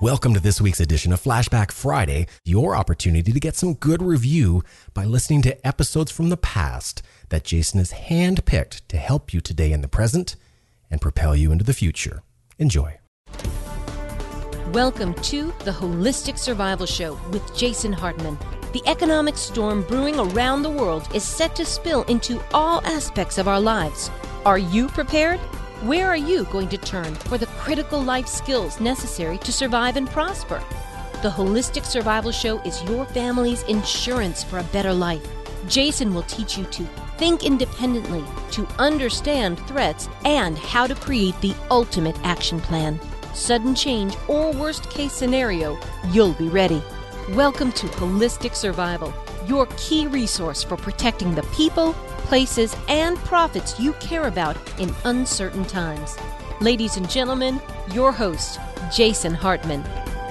Welcome to this week's edition of Flashback Friday, your opportunity to get some good review by listening to episodes from the past that Jason has handpicked to help you today in the present and propel you into the future. Enjoy. Welcome to the Holistic Survival Show with Jason Hartman. The economic storm brewing around the world is set to spill into all aspects of our lives. Are you prepared? Where are you going to turn for the critical life skills necessary to survive and prosper? The Holistic Survival Show is your family's insurance for a better life. Jason will teach you to think independently, to understand threats, and how to create the ultimate action plan. Sudden change or worst case scenario, you'll be ready. Welcome to Holistic Survival, your key resource for protecting the people, places, and profits you care about in uncertain times. Ladies and gentlemen, your host, Jason Hartman.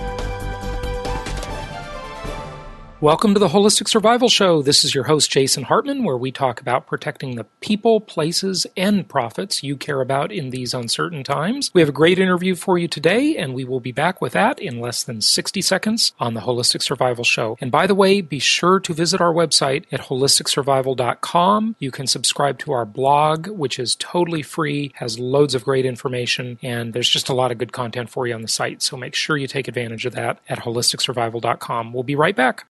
Welcome to the Holistic Survival Show. This is your host, Jason Hartman, where we talk about protecting the people, places, and profits you care about in these uncertain times. We have a great interview for you today, and we will be back with that in less than 60 seconds on the Holistic Survival Show. And by the way, be sure to visit our website at holisticsurvival.com. You can subscribe to our blog, which is totally free, has loads of great information, and there's just a lot of good content for you on the site. So make sure you take advantage of that at holisticsurvival.com. We'll be right back.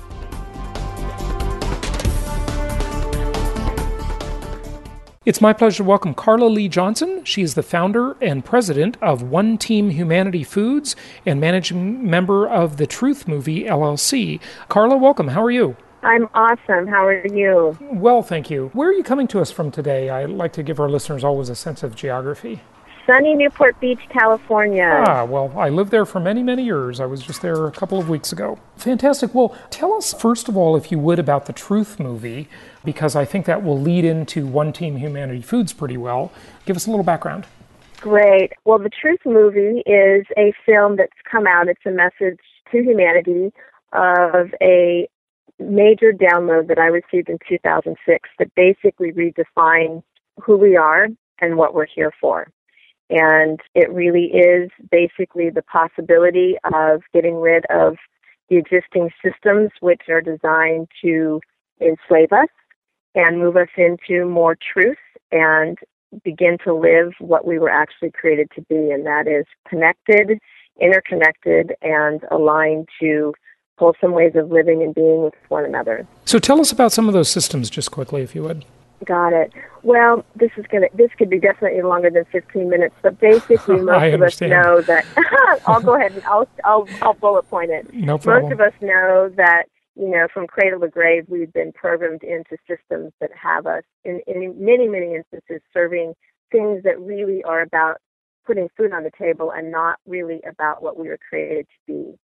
It's my pleasure to welcome Carla Lee Johnson. She is the founder and president of One Team Humanity Foods and managing member of the Truth Movie, LLC. Carla, welcome. How are you? I'm awesome. How are you? Well, thank you. Where are you coming to us from today? I like to give our listeners always a sense of geography. Sunny Newport Beach, California. Well, I lived there for many, many years. I was just there a couple of weeks ago. Fantastic. Well, tell us, first of all, if you would, about the Truth Movie, because I think that will lead into One Team Humanity Foods pretty well. Give us a little background. Great. Well, the Truth Movie is a film that's come out. It's a message to humanity of a major download that I received in 2006 that basically redefined who we are and what we're here for. And it really is basically the possibility of getting rid of the existing systems which are designed to enslave us and move us into more truth and begin to live what we were actually created to be, and that is connected, interconnected, and aligned to wholesome ways of living and being with one another. So tell us about some of those systems just quickly, if you would. Got it. Well, this could be definitely longer than 15 minutes, but basically most of us know that I'll go ahead and I'll bullet point it. No problem. Most of us know that, from cradle to grave, we've been programmed into systems that have us in many, many instances serving things that really are about putting food on the table and not really about what we were created to be.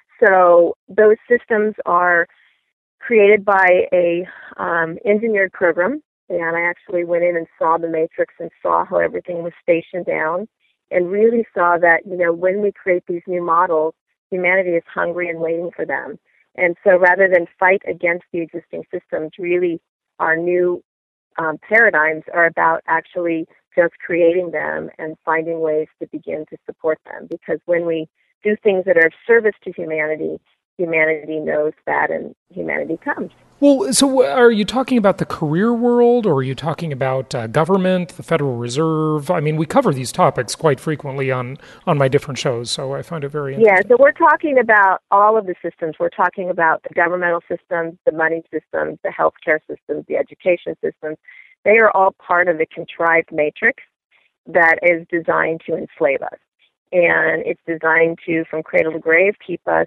So those systems are created by a engineered program. And I actually went in and saw the matrix and saw how everything was stationed down and really saw that, when we create these new models, humanity is hungry and waiting for them. And so rather than fight against the existing systems, really our new paradigms are about actually just creating them and finding ways to begin to support them. Because when we do things that are of service to humanity, humanity knows that and humanity comes. Well, so are you talking about the career world, or are you talking about government, the Federal Reserve? I mean, we cover these topics quite frequently on my different shows, so I find it very interesting. Yeah, so we're talking about all of the systems. We're talking about the governmental systems, the money systems, the healthcare systems, the education systems. They are all part of the contrived matrix that is designed to enslave us. And it's designed to, from cradle to grave, keep us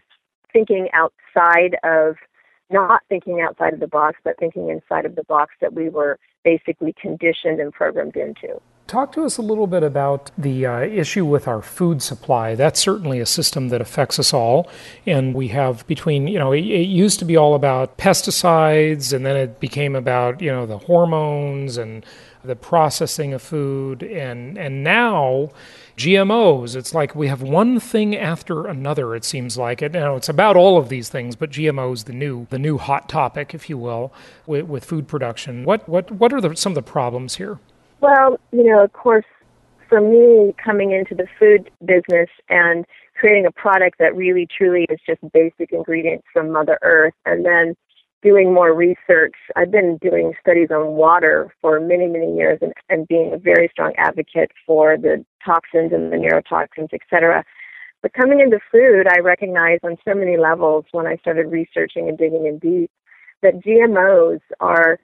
not thinking outside of the box, but thinking inside of the box that we were basically conditioned and programmed into. Talk to us a little bit about the issue with our food supply. That's certainly a system that affects us all. And we have between, it used to be all about pesticides, and then it became about, the hormones and the processing of food. And now GMOs, it's like we have one thing after another, it seems like. It's about all of these things, but GMOs, the new hot topic, if you will, with food production. What are some of the problems here? Well, of course, for me, coming into the food business and creating a product that really truly is just basic ingredients from Mother Earth, and then doing more research. I've been doing studies on water for many, many years and being a very strong advocate for the toxins and the neurotoxins, et cetera. But coming into food, I recognized on so many levels when I started researching and digging in deep that GMOs are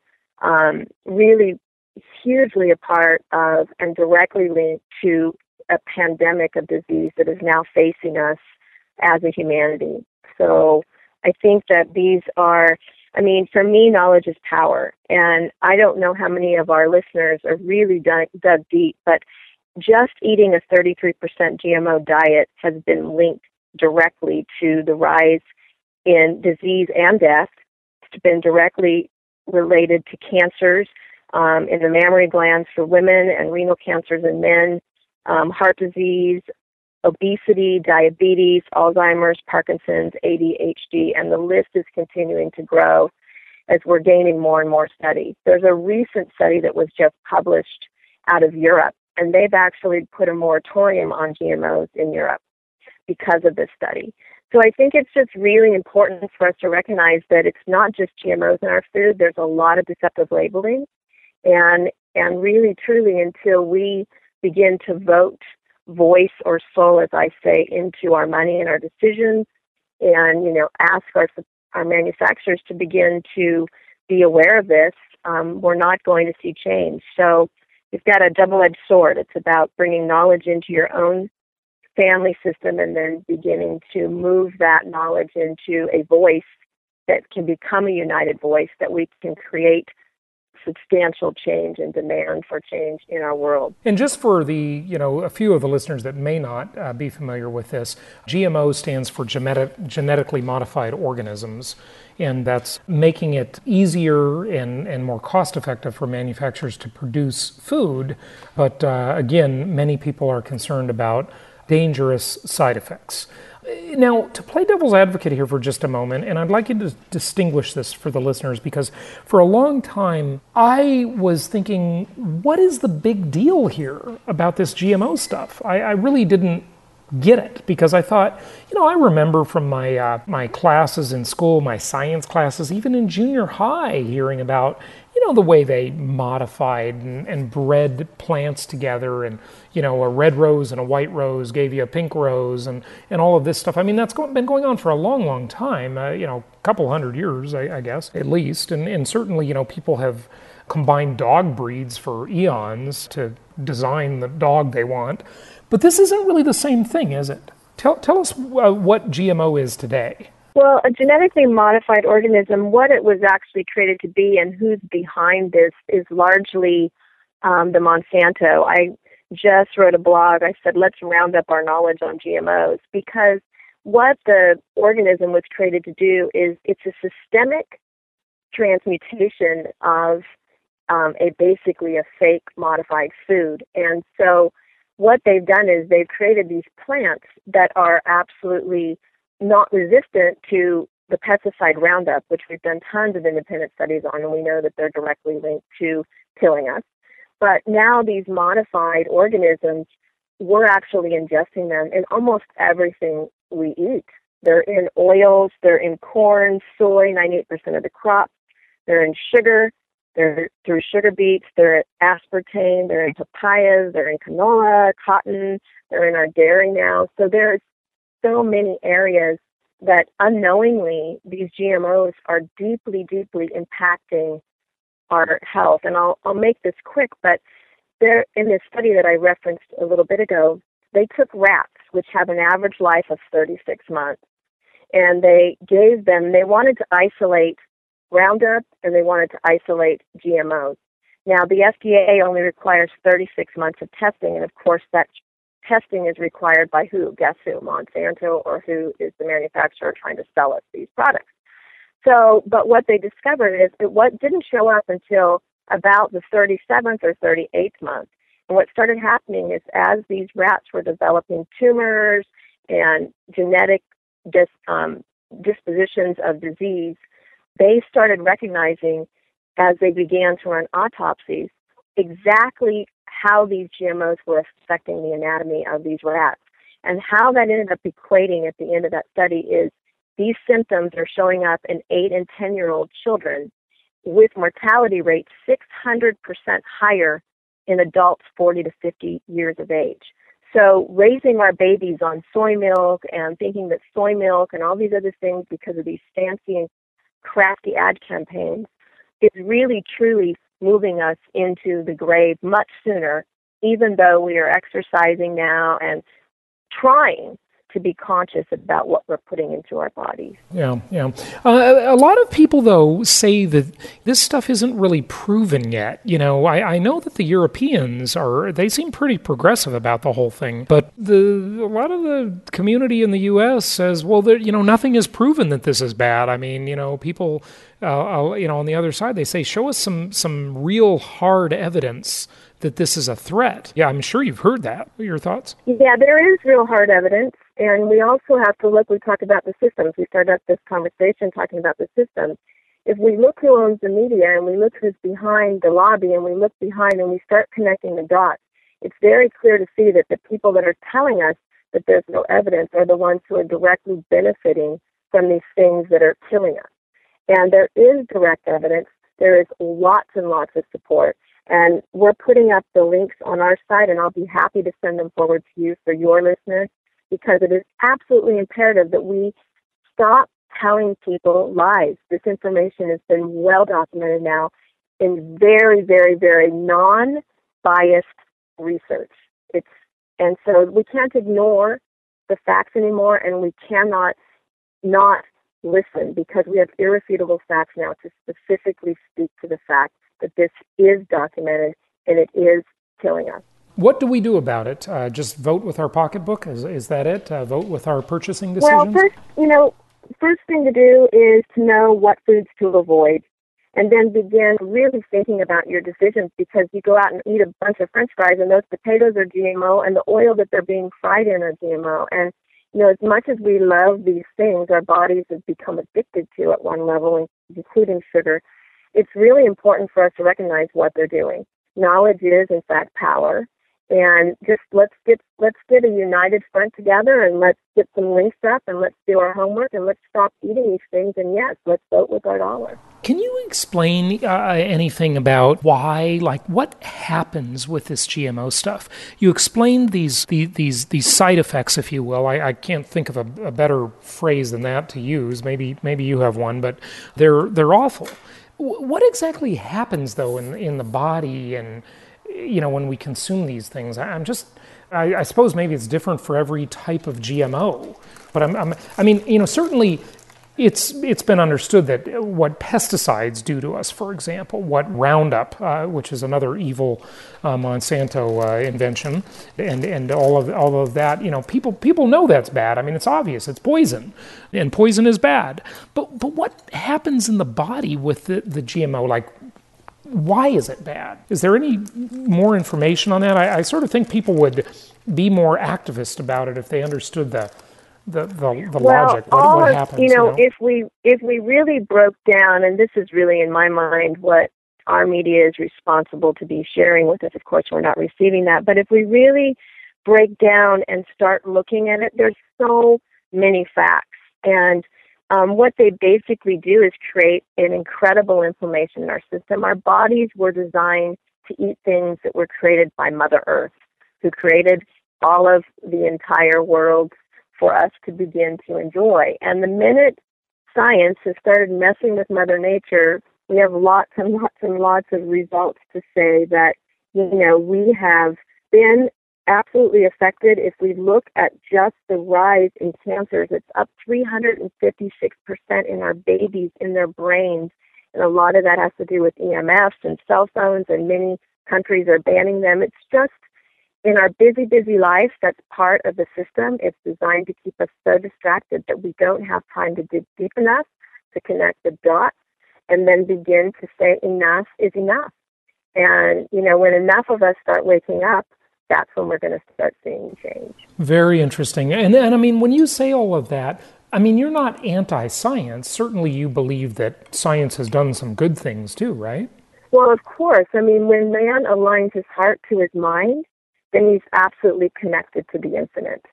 really hugely a part of and directly linked to a pandemic of disease that is now facing us as a humanity. So I think that these are, for me, knowledge is power. And I don't know how many of our listeners are really dug deep, but just eating a 33% GMO diet has been linked directly to the rise in disease and death. It's been directly related to cancers in the mammary glands for women and renal cancers in men, heart disease, obesity, diabetes, Alzheimer's, Parkinson's, ADHD, and the list is continuing to grow as we're gaining more and more studies. There's a recent study that was just published out of Europe, and they've actually put a moratorium on GMOs in Europe because of this study. So I think it's just really important for us to recognize that it's not just GMOs in our food. There's a lot of deceptive labeling. And really, truly, until we begin to vote voice or soul, as I say, into our money and our decisions, and, ask our manufacturers to begin to be aware of this, we're not going to see change. So you've got a double-edged sword. It's about bringing knowledge into your own family system and then beginning to move that knowledge into a voice that can become a united voice, that we can create substantial change and demand for change in our world. And just for a few of the listeners that may not be familiar with this, GMO stands for genetically modified organisms, and that's making it easier and more cost-effective for manufacturers to produce food. But again, many people are concerned about dangerous side effects. Now, to play devil's advocate here for just a moment, and I'd like you to distinguish this for the listeners, because for a long time, I was thinking, what is the big deal here about this GMO stuff? I really didn't get it, because I thought, I remember from my classes in school, my science classes, even in junior high, hearing about the way they modified and bred plants together, and a red rose and a white rose gave you a pink rose, and all of this stuff. That's been going on for a long, long time, a couple hundred years, I guess, at least. And certainly, people have combined dog breeds for eons to design the dog they want. But this isn't really the same thing, is it? Tell us what GMO is today. Well, a genetically modified organism, what it was actually created to be and who's behind this is largely the Monsanto. I just wrote a blog. I said, let's round up our knowledge on GMOs, because what the organism was created to do is it's a systemic transmutation of basically a fake modified food. And so what they've done is they've created these plants that are absolutely not resistant to the pesticide Roundup, which we've done tons of independent studies on, and we know that they're directly linked to killing us. But now these modified organisms, we're actually ingesting them in almost everything we eat. They're in oils, they're in corn, soy, 98% of the crop. They're in sugar, they're through sugar beets, they're in aspartame, they're in papayas, they're in canola, cotton, they're in our dairy now. So there's so many areas that unknowingly these GMOs are deeply, deeply impacting our health. And I'll make this quick, but there, in this study that I referenced a little bit ago, they took rats, which have an average life of 36 months, and they wanted to isolate Roundup and they wanted to isolate GMOs. Now, the FDA only requires 36 months of testing, and of course that testing is required by who? Guess who? Monsanto, or who is the manufacturer trying to sell us these products. So, but what they discovered is what didn't show up until about the 37th or 38th month. And what started happening is as these rats were developing tumors and genetic dispositions of disease, they started recognizing, as they began to run autopsies, exactly how these GMOs were affecting the anatomy of these rats. And how that ended up equating at the end of that study is these symptoms are showing up in 8 and 10-year-old children with mortality rates 600% higher in adults 40 to 50 years of age. So raising our babies on soy milk and thinking that soy milk and all these other things because of these fancy and crafty ad campaigns is really truly moving us into the grave much sooner, even though we are exercising now and trying to be conscious about what we're putting into our bodies. Yeah. A lot of people, though, say that this stuff isn't really proven yet. I know that the Europeans they seem pretty progressive about the whole thing, but a lot of the community in the U.S. says, well, nothing is proven that this is bad. I mean, people, on the other side, they say, show us some real hard evidence that this is a threat. Yeah, I'm sure you've heard that. What are your thoughts? Yeah, there is real hard evidence. And we also have to look, we talked about the systems. We started up this conversation talking about the systems. If we look who owns the media and we look who's behind the lobby and we look behind and we start connecting the dots, it's very clear to see that the people that are telling us that there's no evidence are the ones who are directly benefiting from these things that are killing us. And there is direct evidence. There is lots and lots of support. And we're putting up the links on our site, and I'll be happy to send them forward to you for your listeners, because it is absolutely imperative that we stop telling people lies. This information has been well documented now in very, very, very non-biased research. And so we can't ignore the facts anymore, and we cannot not listen, because we have irrefutable facts now to specifically speak to the fact that this is documented and it is killing us. What do we do about it? Just vote with our pocketbook? Is that it? Vote with our purchasing decisions? Well, first thing to do is to know what foods to avoid, and then begin really thinking about your decisions, because you go out and eat a bunch of French fries and those potatoes are GMO and the oil that they're being fried in are GMO. And, as much as we love these things, our bodies have become addicted to at one level, including sugar. It's really important for us to recognize what they're doing. Knowledge is, in fact, power. And just let's get a united front together, and let's get some links up, and let's do our homework, and let's stop eating these things. And yes, let's vote with our dollar. Can you explain anything about why, what happens with this GMO stuff? You explained these side effects, if you will. I can't think of a better phrase than that to use. Maybe you have one, but they're awful. What exactly happens though in the body and when we consume these things? I suppose maybe it's different for every type of GMO, but certainly it's been understood that what pesticides do to us, for example, what Roundup, which is another evil Monsanto invention, and all of that, people know that's bad. I mean, it's obvious, it's poison, and poison is bad. But what happens in the body with the GMO? Why is it bad? Is there any more information on that? I sort of think people would be more activist about it if they understood the logic. What happens? If we really broke down, and this is really in my mind what our media is responsible to be sharing with us. Of course, we're not receiving that, but if we really break down and start looking at it, there's so many facts, and what they basically do is create an incredible inflammation in our system. Our bodies were designed to eat things that were created by Mother Earth, who created all of the entire world for us to begin to enjoy. And the minute science has started messing with Mother Nature, we have lots and lots and lots of results to say that, we have been absolutely affected. If we look at just the rise in cancers, it's up 356% in our babies, in their brains. And a lot of that has to do with EMFs and cell phones, and many countries are banning them. It's just in our busy, busy life, that's part of the system. It's designed to keep us so distracted that we don't have time to dig deep enough to connect the dots and then begin to say enough is enough. And, when enough of us start waking up, that's when we're going to start seeing change. Very interesting. And I mean, when you say all of that, I mean, you're not anti-science. Certainly you believe that science has done some good things too, right? Well, of course. I mean, when man aligns his heart to his mind, then he's absolutely connected to the infinite.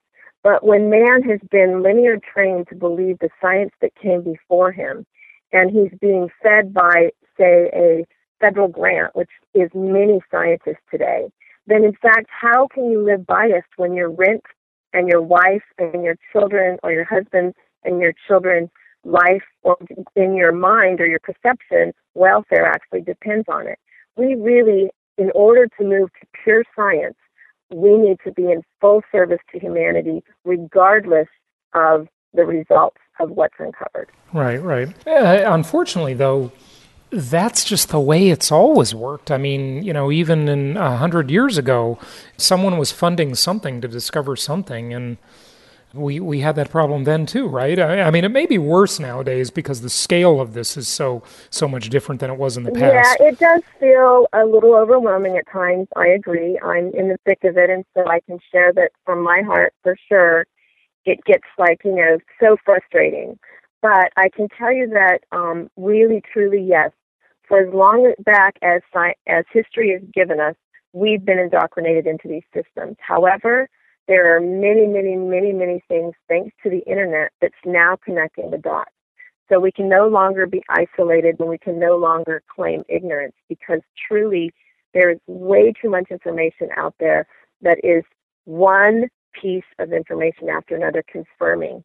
But when man has been linear trained to believe the science that came before him, and he's being fed by, say, a federal grant, which is many scientists today, then in fact, how can you live biased when your rent and your wife and your children or your husband and your children's life or in your mind or your perception, welfare actually depends on it? We really, in order to move to pure science, we need to be in full service to humanity, regardless of the results of what's uncovered. Right, right. Unfortunately, though, that's just the way it's always worked. I mean, even in 100 years ago, someone was funding something to discover something, and we had that problem then too, right? I mean, it may be worse nowadays because the scale of this is so much different than it was in the past. Yeah, it does feel a little overwhelming at times. I agree. I'm in the thick of it, and so I can share that from my heart for sure. It gets so frustrating. But I can tell you that really, truly, yes, for as long back as history has given us, we've been indoctrinated into these systems. However, there are many, many, many, many things, thanks to the Internet, that's now connecting the dots. So we can no longer be isolated and we can no longer claim ignorance, because truly there is way too much information out there that is one piece of information after another confirming.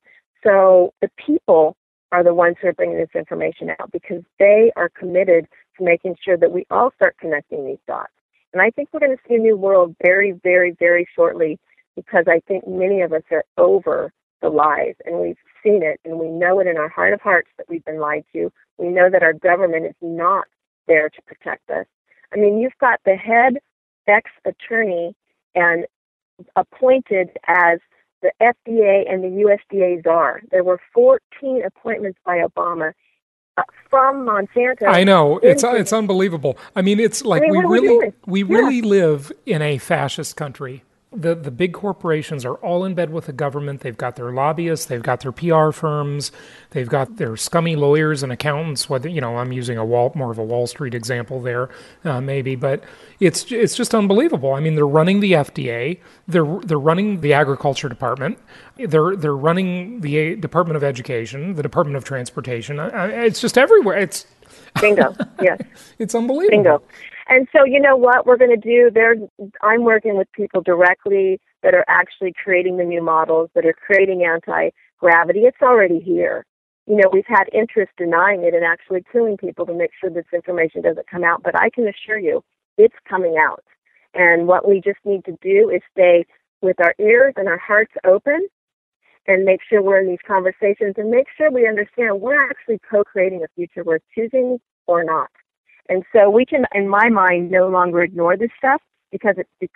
So the people are the ones who are bringing this information out because they are committed to making sure that we all start connecting these dots. And I think we're going to see a new world very, very, very shortly, because I think many of us are over the lies, and we've seen it, and we know it in our heart of hearts that we've been lied to. We know that our government is not there to protect us. I mean, you've got the head ex-attorney and appointed as the FDA and the USDA czar. There were 14 appointments by Obama from Monsanto. I know, it's unbelievable. I mean, it's like we really live in a fascist country. The big corporations are all in bed with the government. They've got their lobbyists, they've got their PR firms, they've got their scummy lawyers and accountants. Whether I'm using more of a Wall Street example there, maybe, but it's just unbelievable. I mean, they're running the FDA, they're running the Agriculture Department, they're running the Department of Education, the Department of Transportation. It's just everywhere. It's bingo. Yes, it's unbelievable. Bingo. And so, you know what we're going to do? I'm working with people directly that are actually creating the new models, that are creating anti-gravity. It's already here. We've had interest denying it and actually killing people to make sure this information doesn't come out. But I can assure you, it's coming out. And what we just need to do is stay with our ears and our hearts open and make sure we're in these conversations and make sure we understand we're actually co-creating a future we're choosing or not. And so we can, in my mind, no longer ignore this stuff because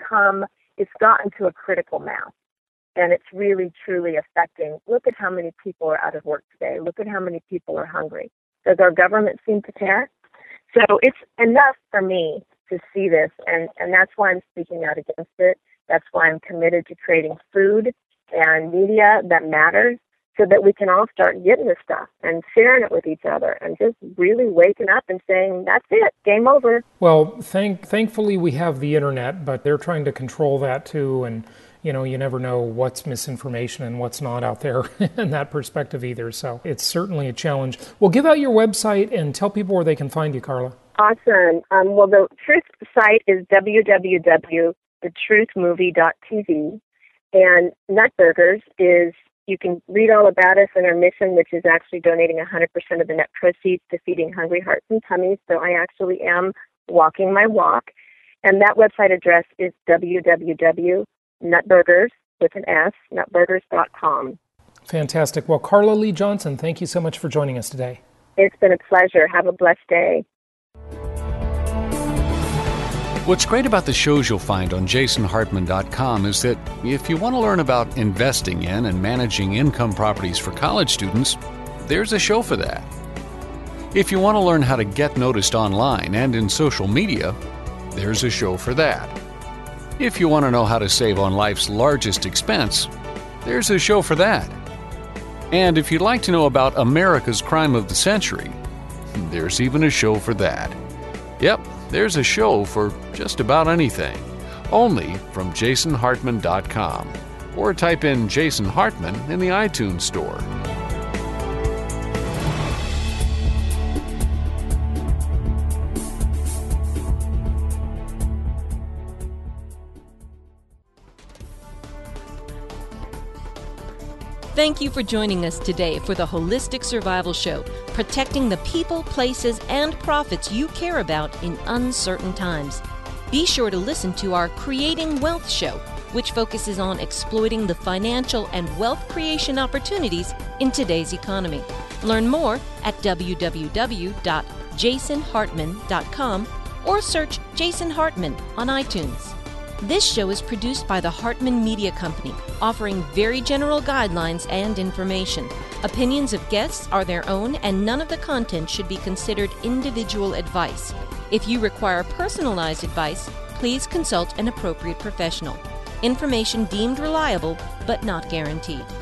it's gotten to a critical mass. And it's really, truly affecting. Look at how many people are out of work today. Look at how many people are hungry. Does our government seem to care? So it's enough for me to see this, and that's why I'm speaking out against it. That's why I'm committed to creating food and media that matters, so that we can all start getting this stuff and sharing it with each other and just really waking up and saying, that's it, game over. Well, thankfully we have the Internet, but they're trying to control that too. And, you never know what's misinformation and what's not out there in that perspective either. So it's certainly a challenge. Well, give out your website and tell people where they can find you, Carla. Awesome. Well, the Truth site is www.thetruthmovie.tv. And Nutburgers is, you can read all about us and our mission, which is actually donating 100% of the net proceeds to feeding hungry hearts and tummies. So I actually am walking my walk. And that website address is www.nutburgers, with an S, nutburgers.com. Fantastic. Well, Carla Lee Johnson, thank you so much for joining us today. It's been a pleasure. Have a blessed day. What's great about the shows you'll find on jasonhartman.com is that if you want to learn about investing in and managing income properties for college students, there's a show for that. If you want to learn how to get noticed online and in social media, there's a show for that. If you want to know how to save on life's largest expense, there's a show for that. And if you'd like to know about America's crime of the century, there's even a show for that. Yep. There's a show for just about anything, only from jasonhartman.com. or type in Jason Hartman in the iTunes Store. Thank you for joining us today for the Holistic Survival Show, protecting the people, places, and profits you care about in uncertain times. Be sure to listen to our Creating Wealth show, which focuses on exploiting the financial and wealth creation opportunities in today's economy. Learn more at www.jasonhartman.com or search Jason Hartman on iTunes. This show is produced by the Hartman Media Company, offering very general guidelines and information. Opinions of guests are their own, and none of the content should be considered individual advice. If you require personalized advice, please consult an appropriate professional. Information deemed reliable, but not guaranteed.